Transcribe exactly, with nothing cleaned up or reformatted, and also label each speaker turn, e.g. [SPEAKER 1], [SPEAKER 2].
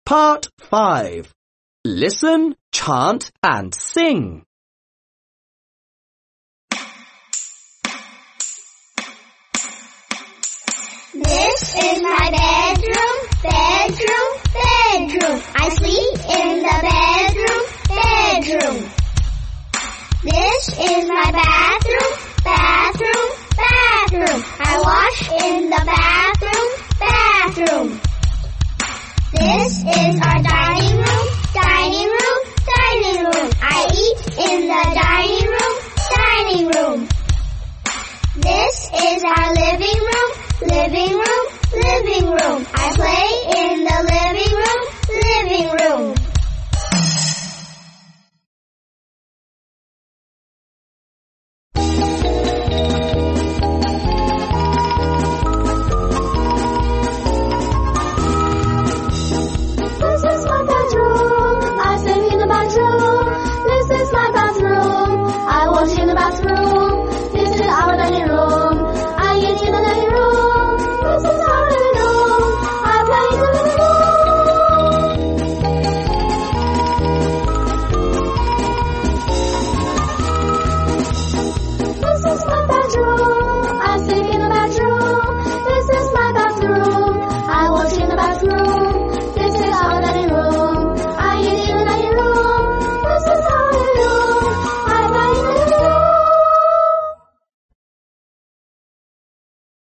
[SPEAKER 1] Part five. Listen, chant and sing.
[SPEAKER 2] This is my bedroom, bedroom, bedroom. I sleep in the bedroom, bedroom. This is my bathroom, bathroom, bathroom. I wash in the bathroom, bathroom. This is our dining room, dining room, dining room. I eat in the dining room, dining room. This is our living room, living room, living room. I play in the